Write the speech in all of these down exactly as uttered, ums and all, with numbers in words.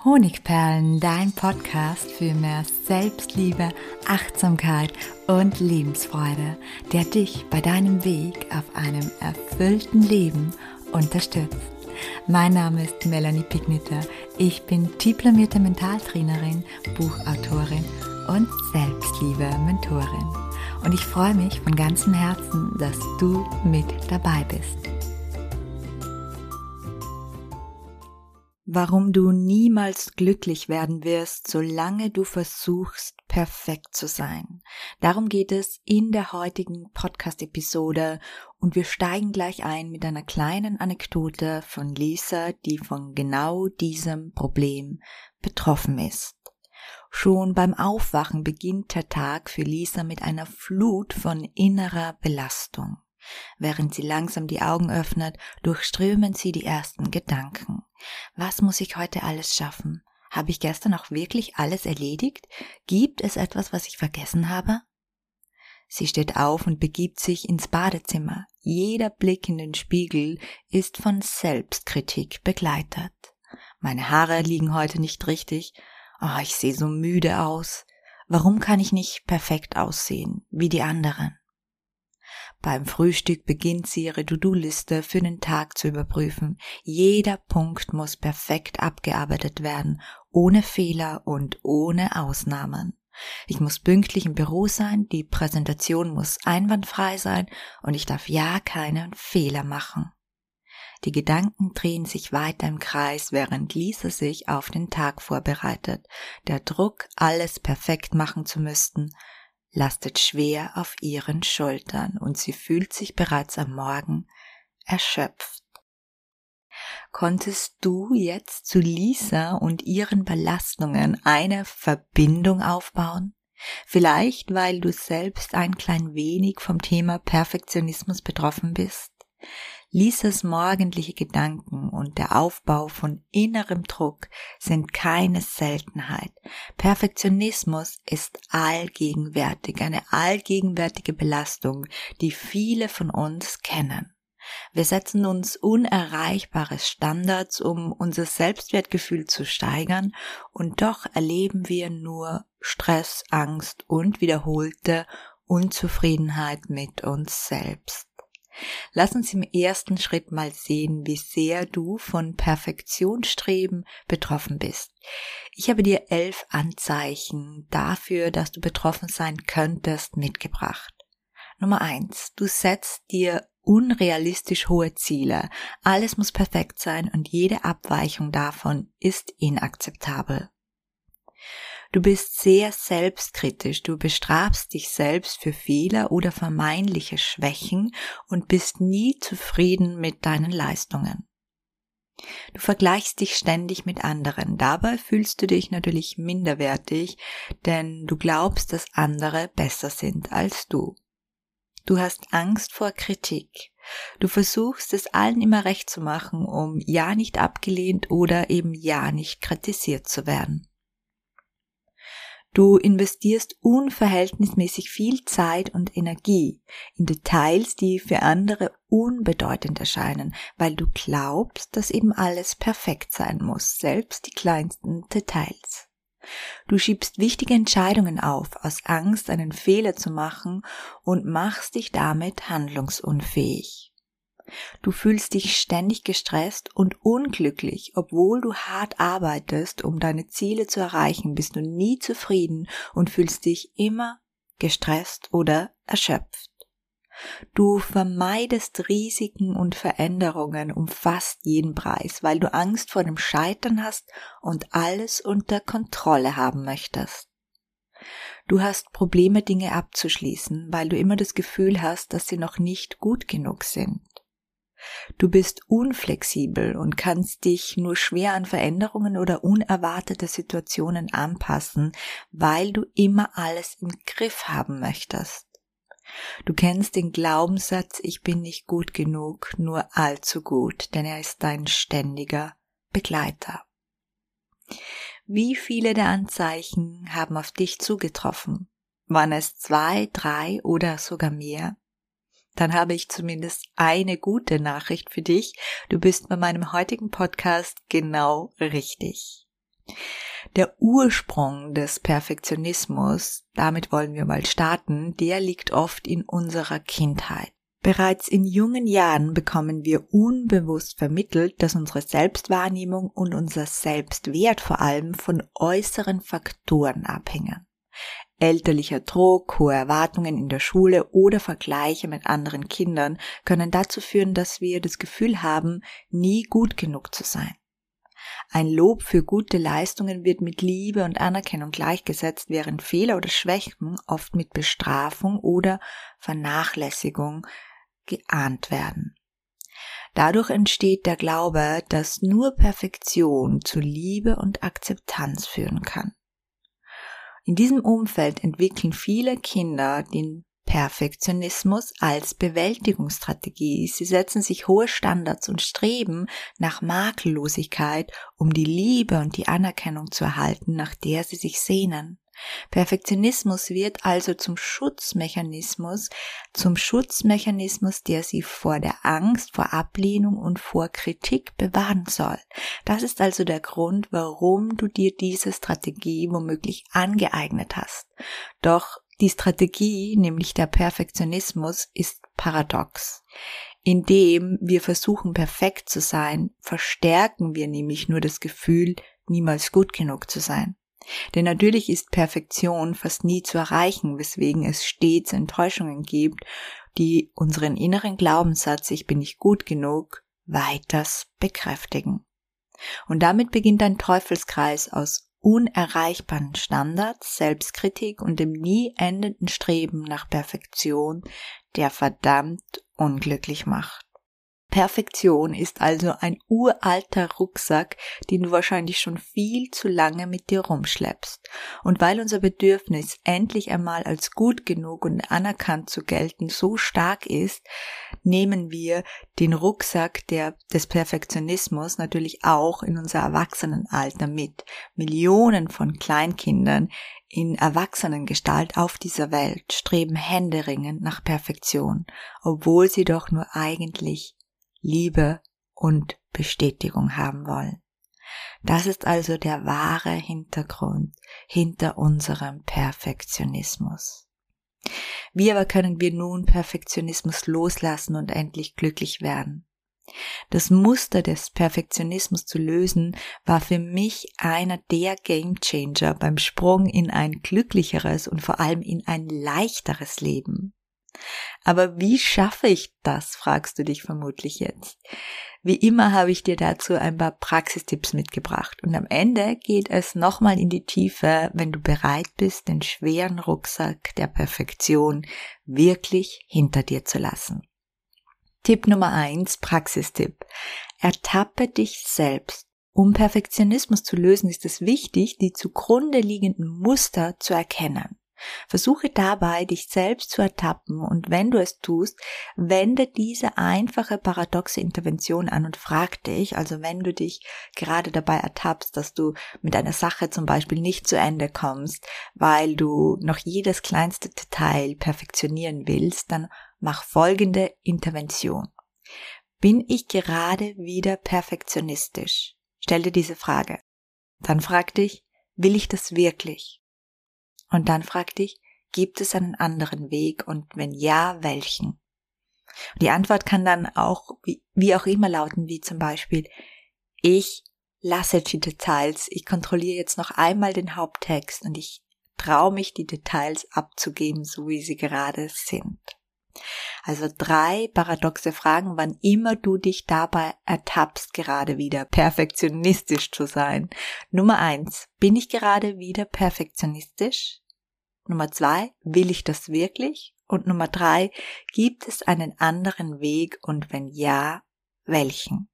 Honigperlen, dein Podcast für mehr Selbstliebe, Achtsamkeit und Lebensfreude, der dich bei deinem Weg auf einem erfüllten Leben unterstützt. Mein Name ist Melanie Pigniter. Ich bin diplomierte Mentaltrainerin, Buchautorin und Selbstliebe-Mentorin. Und ich freue mich von ganzem Herzen, dass du mit dabei bist. Warum du niemals glücklich werden wirst, solange du versuchst, perfekt zu sein. Darum geht es in der heutigen Podcast-Episode und wir steigen gleich ein mit einer kleinen Anekdote von Lisa, die von genau diesem Problem betroffen ist. Schon beim Aufwachen beginnt der Tag für Lisa mit einer Flut von innerer Belastung. Während sie langsam die Augen öffnet, durchströmen sie die ersten Gedanken. Was muss ich heute alles schaffen? Habe ich gestern auch wirklich alles erledigt? Gibt es etwas, was ich vergessen habe? Sie steht auf und begibt sich ins Badezimmer. Jeder Blick in den Spiegel ist von Selbstkritik begleitet. Meine Haare liegen heute nicht richtig. Oh, ich sehe so müde aus. Warum kann ich nicht perfekt aussehen, wie die anderen? Beim Frühstück beginnt sie ihre To-Do-Liste für den Tag zu überprüfen. Jeder Punkt muss perfekt abgearbeitet werden, ohne Fehler und ohne Ausnahmen. Ich muss pünktlich im Büro sein, die Präsentation muss einwandfrei sein und ich darf ja keinen Fehler machen. Die Gedanken drehen sich weiter im Kreis, während Lisa sich auf den Tag vorbereitet. Der Druck, alles perfekt machen zu müssen, lastet schwer auf ihren Schultern und sie fühlt sich bereits am Morgen erschöpft. Konntest du jetzt zu Lisa und ihren Belastungen eine Verbindung aufbauen? Vielleicht, weil du selbst ein klein wenig vom Thema Perfektionismus betroffen bist? Lisas morgendliche Gedanken und der Aufbau von innerem Druck sind keine Seltenheit. Perfektionismus ist allgegenwärtig, eine allgegenwärtige Belastung, die viele von uns kennen. Wir setzen uns unerreichbare Standards, um unser Selbstwertgefühl zu steigern, und doch erleben wir nur Stress, Angst und wiederholte Unzufriedenheit mit uns selbst. Lass uns im ersten Schritt mal sehen, wie sehr du von Perfektionsstreben betroffen bist. Ich habe dir elf Anzeichen dafür, dass du betroffen sein könntest, mitgebracht. Nummer eins. Du setzt dir unrealistisch hohe Ziele. Alles muss perfekt sein und jede Abweichung davon ist inakzeptabel. Du bist sehr selbstkritisch, du bestrafst dich selbst für Fehler oder vermeintliche Schwächen und bist nie zufrieden mit deinen Leistungen. Du vergleichst dich ständig mit anderen, dabei fühlst du dich natürlich minderwertig, denn du glaubst, dass andere besser sind als du. Du hast Angst vor Kritik. Du versuchst es allen immer recht zu machen, um ja nicht abgelehnt oder eben ja nicht kritisiert zu werden. Du investierst unverhältnismäßig viel Zeit und Energie in Details, die für andere unbedeutend erscheinen, weil du glaubst, dass eben alles perfekt sein muss, selbst die kleinsten Details. Du schiebst wichtige Entscheidungen auf, aus Angst, einen Fehler zu machen, und machst dich damit handlungsunfähig. Du fühlst dich ständig gestresst und unglücklich, obwohl du hart arbeitest, um deine Ziele zu erreichen, bist du nie zufrieden und fühlst dich immer gestresst oder erschöpft. Du vermeidest Risiken und Veränderungen um fast jeden Preis, weil du Angst vor dem Scheitern hast und alles unter Kontrolle haben möchtest. Du hast Probleme, Dinge abzuschließen, weil du immer das Gefühl hast, dass sie noch nicht gut genug sind. Du bist unflexibel und kannst dich nur schwer an Veränderungen oder unerwartete Situationen anpassen, weil du immer alles im Griff haben möchtest. Du kennst den Glaubenssatz, ich bin nicht gut genug, nur allzu gut, denn er ist dein ständiger Begleiter. Wie viele der Anzeichen haben auf dich zugetroffen? Waren es zwei, drei oder sogar mehr? Dann habe ich zumindest eine gute Nachricht für dich. Du bist bei meinem heutigen Podcast genau richtig. Der Ursprung des Perfektionismus, damit wollen wir mal starten, der liegt oft in unserer Kindheit. Bereits in jungen Jahren bekommen wir unbewusst vermittelt, dass unsere Selbstwahrnehmung und unser Selbstwert vor allem von äußeren Faktoren abhängen. Elterlicher Druck, hohe Erwartungen in der Schule oder Vergleiche mit anderen Kindern können dazu führen, dass wir das Gefühl haben, nie gut genug zu sein. Ein Lob für gute Leistungen wird mit Liebe und Anerkennung gleichgesetzt, während Fehler oder Schwächen oft mit Bestrafung oder Vernachlässigung geahnt werden. Dadurch entsteht der Glaube, dass nur Perfektion zu Liebe und Akzeptanz führen kann. In diesem Umfeld entwickeln viele Kinder den Perfektionismus als Bewältigungsstrategie. Sie setzen sich hohe Standards und streben nach Makellosigkeit, um die Liebe und die Anerkennung zu erhalten, nach der sie sich sehnen. Perfektionismus wird also zum Schutzmechanismus, zum Schutzmechanismus, der sie vor der Angst, vor Ablehnung und vor Kritik bewahren soll. Das ist also der Grund, warum du dir diese Strategie womöglich angeeignet hast. Doch die Strategie, nämlich der Perfektionismus, ist paradox. Indem wir versuchen, perfekt zu sein, verstärken wir nämlich nur das Gefühl, niemals gut genug zu sein. Denn natürlich ist Perfektion fast nie zu erreichen, weswegen es stets Enttäuschungen gibt, die unseren inneren Glaubenssatz, ich bin nicht gut genug, weiters bekräftigen. Und damit beginnt ein Teufelskreis aus unerreichbaren Standards, Selbstkritik und dem nie endenden Streben nach Perfektion, der verdammt unglücklich macht. Perfektion ist also ein uralter Rucksack, den du wahrscheinlich schon viel zu lange mit dir rumschleppst. Und weil unser Bedürfnis, endlich einmal als gut genug und anerkannt zu gelten, so stark ist, nehmen wir den Rucksack der, des Perfektionismus natürlich auch in unser Erwachsenenalter mit. Millionen von Kleinkindern in Erwachsenengestalt auf dieser Welt streben händeringend nach Perfektion, obwohl sie doch nur eigentlich Liebe und Bestätigung haben wollen. Das ist also der wahre Hintergrund hinter unserem Perfektionismus. Wie aber können wir nun Perfektionismus loslassen und endlich glücklich werden? Das Muster des Perfektionismus zu lösen, war für mich einer der Gamechanger beim Sprung in ein glücklicheres und vor allem in ein leichteres Leben. Aber wie schaffe ich das, fragst du dich vermutlich jetzt. Wie immer habe ich dir dazu ein paar Praxistipps mitgebracht und am Ende geht es nochmal in die Tiefe, wenn du bereit bist, den schweren Rucksack der Perfektion wirklich hinter dir zu lassen. Tipp Nummer eins, Praxistipp. Ertappe dich selbst. Um Perfektionismus zu lösen, ist es wichtig, die zugrunde liegenden Muster zu erkennen. Versuche dabei, dich selbst zu ertappen und wenn du es tust, wende diese einfache paradoxe Intervention an und frag dich, also wenn du dich gerade dabei ertappst, dass du mit einer Sache zum Beispiel nicht zu Ende kommst, weil du noch jedes kleinste Detail perfektionieren willst, dann mach folgende Intervention. Bin ich gerade wieder perfektionistisch? Stell dir diese Frage. Dann frag dich, will ich das wirklich? Und dann frag dich, gibt es einen anderen Weg und wenn ja, welchen? Die Antwort kann dann auch wie, wie auch immer lauten, wie zum Beispiel, ich lasse die Details, ich kontrolliere jetzt noch einmal den Haupttext und ich traue mich, die Details abzugeben, so wie sie gerade sind. Also drei paradoxe Fragen, wann immer du dich dabei ertappst, gerade wieder perfektionistisch zu sein. Nummer eins, bin ich gerade wieder perfektionistisch? Nummer zwei, will ich das wirklich? Und Nummer drei, gibt es einen anderen Weg und wenn ja, welchen?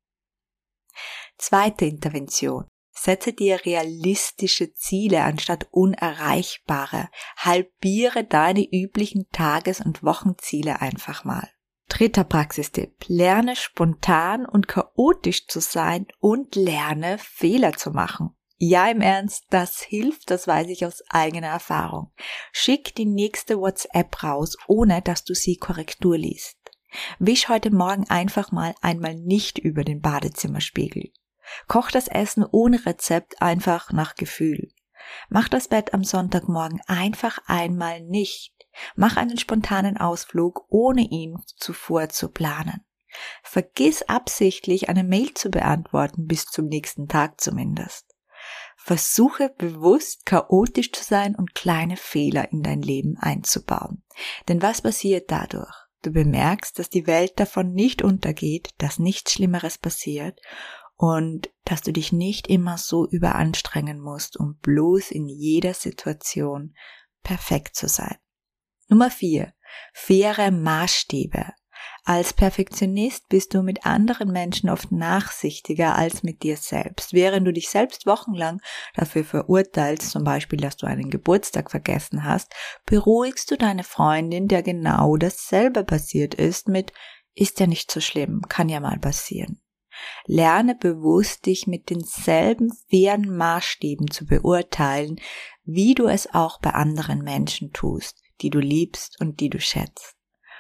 Zweite Intervention. Setze dir realistische Ziele anstatt unerreichbare. Halbiere deine üblichen Tages- und Wochenziele einfach mal. Dritter Praxistipp. Lerne spontan und chaotisch zu sein und lerne Fehler zu machen. Ja, im Ernst, das hilft, das weiß ich aus eigener Erfahrung. Schick die nächste WhatsApp raus, ohne dass du sie Korrektur liest. Wisch heute Morgen einfach mal einmal nicht über den Badezimmerspiegel. Koch das Essen ohne Rezept einfach nach Gefühl. Mach das Bett am Sonntagmorgen einfach einmal nicht. Mach einen spontanen Ausflug, ohne ihn zuvor zu planen. Vergiss absichtlich, eine Mail zu beantworten, bis zum nächsten Tag zumindest. Versuche bewusst chaotisch zu sein und kleine Fehler in dein Leben einzubauen. Denn was passiert dadurch? Du bemerkst, dass die Welt davon nicht untergeht, dass nichts Schlimmeres passiert und dass du dich nicht immer so überanstrengen musst, um bloß in jeder Situation perfekt zu sein. Nummer vier. Faire Maßstäbe. Als Perfektionist bist du mit anderen Menschen oft nachsichtiger als mit dir selbst. Während du dich selbst wochenlang dafür verurteilst, zum Beispiel, dass du einen Geburtstag vergessen hast, beruhigst du deine Freundin, der genau dasselbe passiert ist, mit „ist ja nicht so schlimm, kann ja mal passieren". Lerne bewusst, dich mit denselben fairen Maßstäben zu beurteilen, wie du es auch bei anderen Menschen tust, die du liebst und die du schätzt.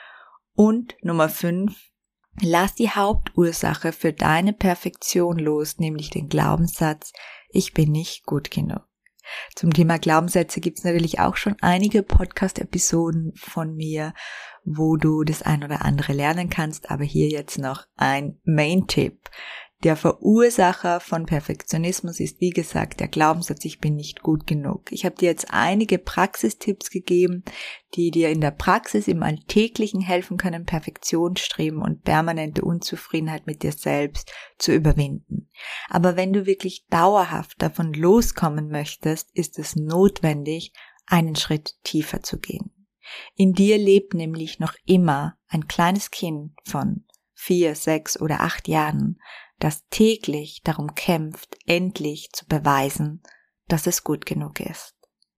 Und Nummer fünf, lass die Hauptursache für deine Perfektion los, nämlich den Glaubenssatz, ich bin nicht gut genug. Zum Thema Glaubenssätze gibt es natürlich auch schon einige Podcast-Episoden von mir, wo du das ein oder andere lernen kannst, aber hier jetzt noch ein Main-Tipp. Der Verursacher von Perfektionismus ist, wie gesagt, der Glaubenssatz, ich bin nicht gut genug. Ich habe dir jetzt einige Praxistipps gegeben, die dir in der Praxis im Alltäglichen helfen können, Perfektionsstreben und permanente Unzufriedenheit mit dir selbst zu überwinden. Aber wenn du wirklich dauerhaft davon loskommen möchtest, ist es notwendig, einen Schritt tiefer zu gehen. In dir lebt nämlich noch immer ein kleines Kind von vier, sechs oder acht Jahren, das täglich darum kämpft, endlich zu beweisen, dass es gut genug ist.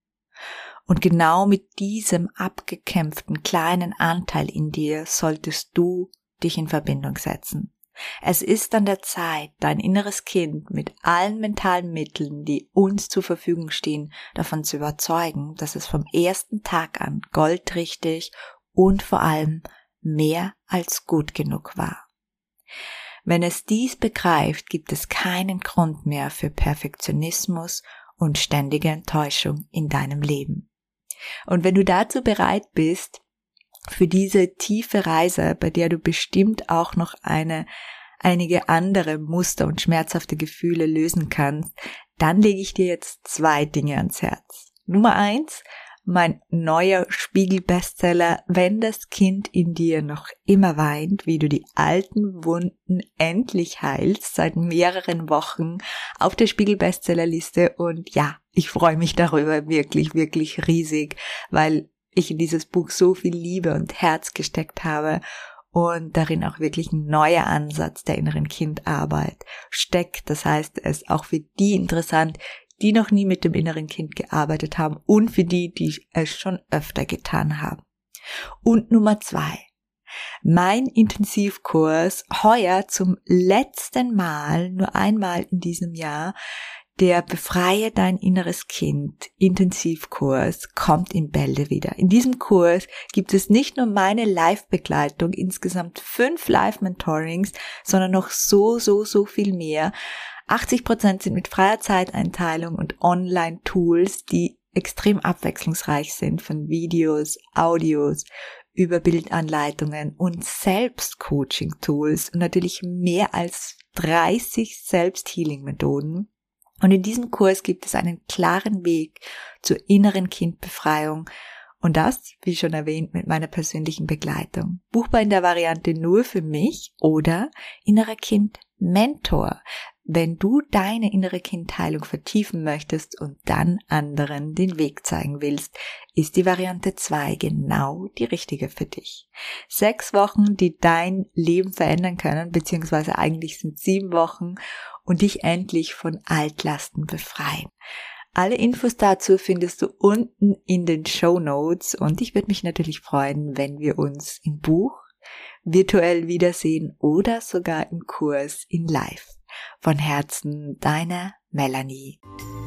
Und genau mit diesem abgekämpften kleinen Anteil in dir solltest du dich in Verbindung setzen. Es ist an der Zeit, dein inneres Kind mit allen mentalen Mitteln, die uns zur Verfügung stehen, davon zu überzeugen, dass es vom ersten Tag an goldrichtig und vor allem mehr als gut genug war. Wenn es dies begreift, gibt es keinen Grund mehr für Perfektionismus und ständige Enttäuschung in deinem Leben. Und wenn du dazu bereit bist, für diese tiefe Reise, bei der du bestimmt auch noch eine, einige andere Muster und schmerzhafte Gefühle lösen kannst, dann lege ich dir jetzt zwei Dinge ans Herz. Nummer eins, mein neuer Spiegel-Bestseller, wenn das Kind in dir noch immer weint, wie du die alten Wunden endlich heilst, seit mehreren Wochen auf der Spiegel-Bestsellerliste. Und ja, ich freue mich darüber wirklich, wirklich riesig, weil ich in dieses Buch so viel Liebe und Herz gesteckt habe und darin auch wirklich ein neuer Ansatz der inneren Kindarbeit steckt. Das heißt, es ist auch für die interessant, die noch nie mit dem inneren Kind gearbeitet haben und für die, die es schon öfter getan haben. Und Nummer zwei. Mein Intensivkurs heuer zum letzten Mal, nur einmal in diesem Jahr, der Befreie dein inneres Kind Intensivkurs kommt in Bälde wieder. In diesem Kurs gibt es nicht nur meine Live-Begleitung, insgesamt fünf Live-Mentorings, sondern noch so, so, so viel mehr. achtzig Prozent sind mit freier Zeiteinteilung und Online-Tools, die extrem abwechslungsreich sind, von Videos, Audios, über Bildanleitungen und Selbst-Coaching-Tools und natürlich mehr als dreißig Selbst-Healing-Methoden. Und in diesem Kurs gibt es einen klaren Weg zur inneren Kindbefreiung und das, wie schon erwähnt, mit meiner persönlichen Begleitung. Buchbar in der Variante nur für mich oder innerer Kind Mentor, wenn du deine innere Kindheilung vertiefen möchtest und dann anderen den Weg zeigen willst, ist die Variante zwei genau die richtige für dich. Sechs Wochen, die dein Leben verändern können, beziehungsweise eigentlich sind sieben Wochen und dich endlich von Altlasten befreien. Alle Infos dazu findest du unten in den Shownotes und ich würde mich natürlich freuen, wenn wir uns im Buch virtuell wiedersehen oder sogar im Kurs in Live. Von Herzen, deine Melanie.